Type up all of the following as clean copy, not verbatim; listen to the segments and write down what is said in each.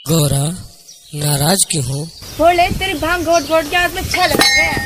गौरा नाराज क्यों हो? बोले तेरी भांग घोट घोट के हाथ में छल लग गया।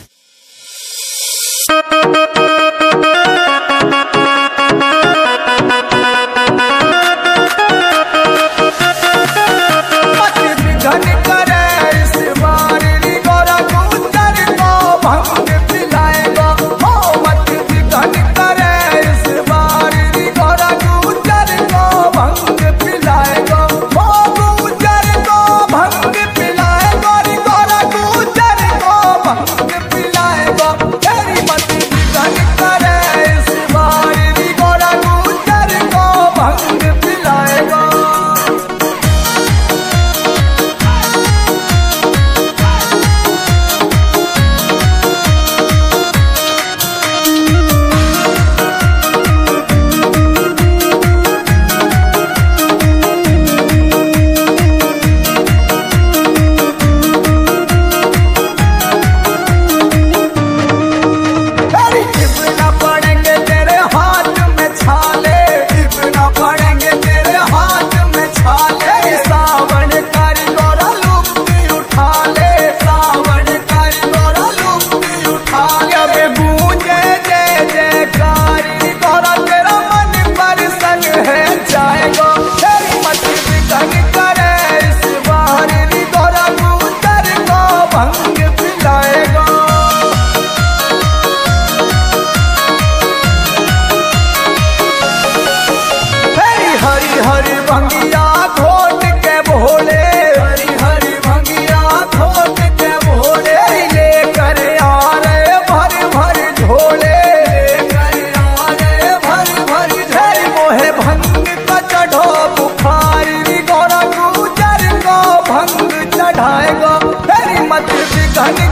हरी भंगिया घोट के भोले, हरी हरी भंगिया घोट के भोले, लेकर आ रहे भर भर झोले, लेकर आ रहे भर भर झोले। मोहे भंग का चढ़ो बुखार, गौरा गुजर को भंग चढ़ाएगा, तेरी मत बिघन